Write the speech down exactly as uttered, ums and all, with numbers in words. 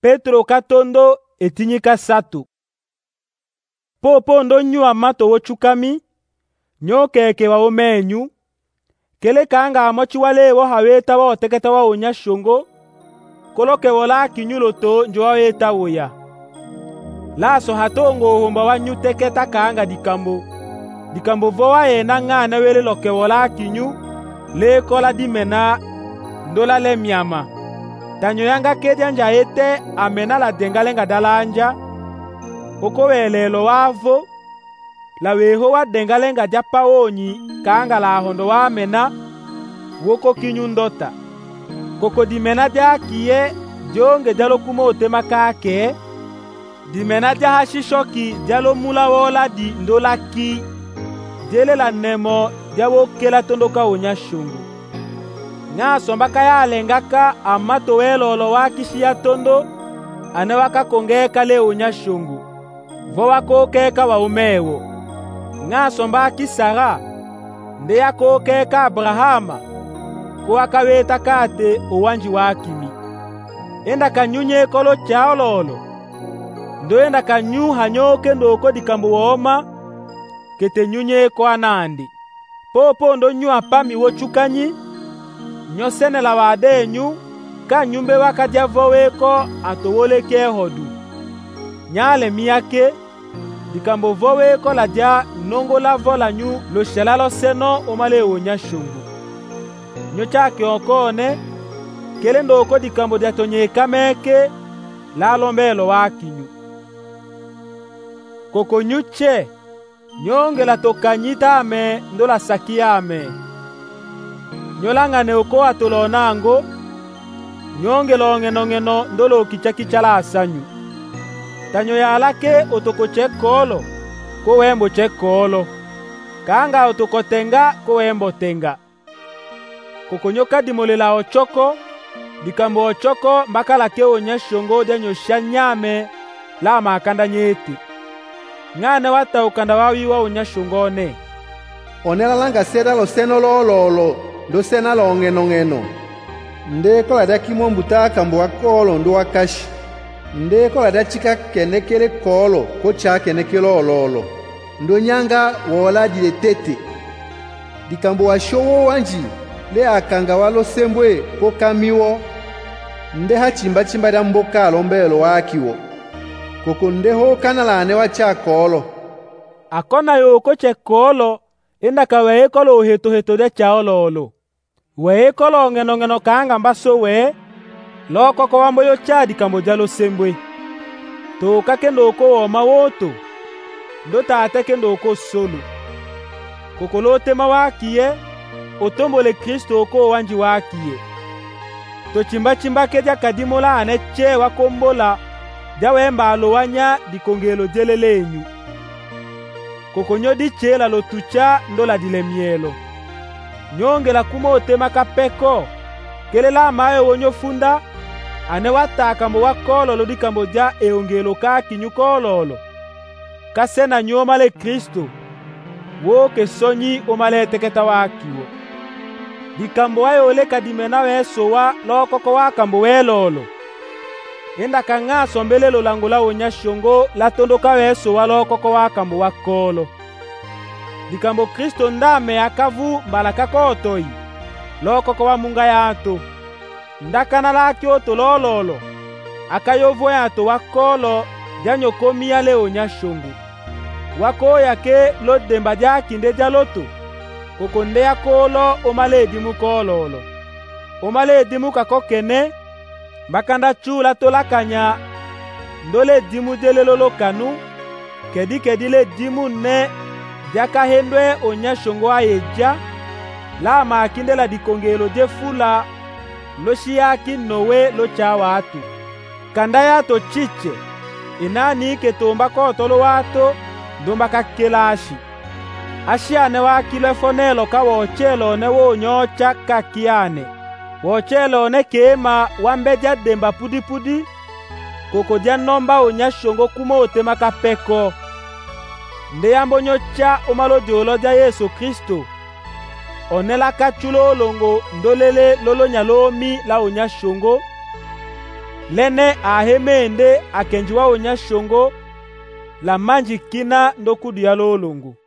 Petro katondo etinyika satu. Popo ndo nyua mato wochukami nyokeke wa omenyu kele kanga amochi wale wo haweta wo teketa wa onya shongo koloke wola kinyuloto njo weta woya laso hatongo homba wa nyuteketa kanga dikambo dikambo vowa ena ngana wele loke wola kinyu le kola dimena ndola le miama tanyo yanga kedia nja ete amena la dengalenga dalanja oko welelo wavo la weho wa dengalenga japa onyi kanga la hondo wa mena woko kinyundota koko dimena dia kiye jonge jalo kumote makake dimena dia hashishoki jalo mula wola di ndola ki jele la nemo dia wokela tondoka onya shungu nga sombaka ya alengaka amato welolo wakishia tondo ane waka kongeka le onya shungu vo wako keka wa umewo nga sombaki Sara nde yako keka Abrahama ko akaweta kate owanji wakimi enda kanyunye kolo chaololo ndo enda kanyu hanyoke ndoko dikambo woma kete nyunye ko anandi popo ndo nyu apami wochukanyi nyosene la wadenyu ka nyumbe wakadia voweko atowoleke hodu nyale miyake dikambo voweko la dia nongo la vola nyu lo shelalo seno omale onya shungu nyochake okone kele ndoko dikambo dia tonyeka meke la lombelo wakinyu koko nyuche nyonge la tokanyita ame ndola sakia ame nyolangane oko atolonango nyonge longenongeno ndolo kichakicha la asanyu tanyo yalake otoko chekolo ko wembo chekolo kanga otoko tenga ko wembo tenga kokonyoka dimolela ochoko dikambo ochoko mbakala ke onya shongo janyo shanyame la makanda nyeti ngane wata ukanda wawiwa onya shongone onela langa seda lo seno lololo ndo sena longenongeno nde kola da kimombuta kambo wakolo ndo wakashi nde kola da chika kenekele kolo ko cha kenekele ololo ndo nyanga wola dile tete dikambo wa showo wanji le akanga walo sembwe ko kamiwo nde hachimba chimba da mboka lombelo wakiwo koko ndeho kanalane wa cha kolo akona yoko che kolo enda kawe kolo heto heto de chaololo we kolo ngeno ngeno kanga mbaso we loko ko wambo yo chadi kambo jalo sembwe to kakendo ko mawoto ndo tate kendo ko solo kokolote mawakiye otombole Kristo ko wanji wakiye to chimba chimba keja kadimola ane che wakombola jawe mbalo wanya dikongelo jelelenyu kokonyo di chela lo tucha ndola dilemielo nyonge la kumote makapeko kele la mayo wonyo funda ane wataka mbo wakolo lo dikambo ja eongelo ka kinyukololo kasena nyoma le Kristo wo ke sonyi omale teketa wakiwo dikambo ayo le kadimena weso wa lokoko wakambo welolo enda kanga sombelelo lango la onya shongo la tondoka weso wa lokoko wakambo wakolo dikambo Kristo ndame akavu mbalaka kotoi lokoko wa munga yato ndakana la kyoto lololo akayovo yato wakolo janyo komia le onya shongo wako yake lo demba jaki nde jaloto kokonde yakolo omale dimu kololo omale dimu kakokene mbakanda chula tolakanya ndole dimu delelolo kanu kedi kedi le dimu ne jaka hendwe onya shongo ayeja la makinde la dikongelo jefula lo shiaki nowe lo chawa atu kanda yato chiche inani ketomba kotolo wato ndomba kakelashi ashiane wakile fonelo ka wochelo ne wonyocha kakiane wochelo ne kema wambeja demba pudi pudi koko dia nomba onya shongo kumote makapeko nde yambo nyocha omalo jolo ja Yesu Kristo onela kachulo longo ndolele lolo nyalomi la onya shongo lene ahemende akenji wa onya shongo la manji kina ndokudu ya lolongo.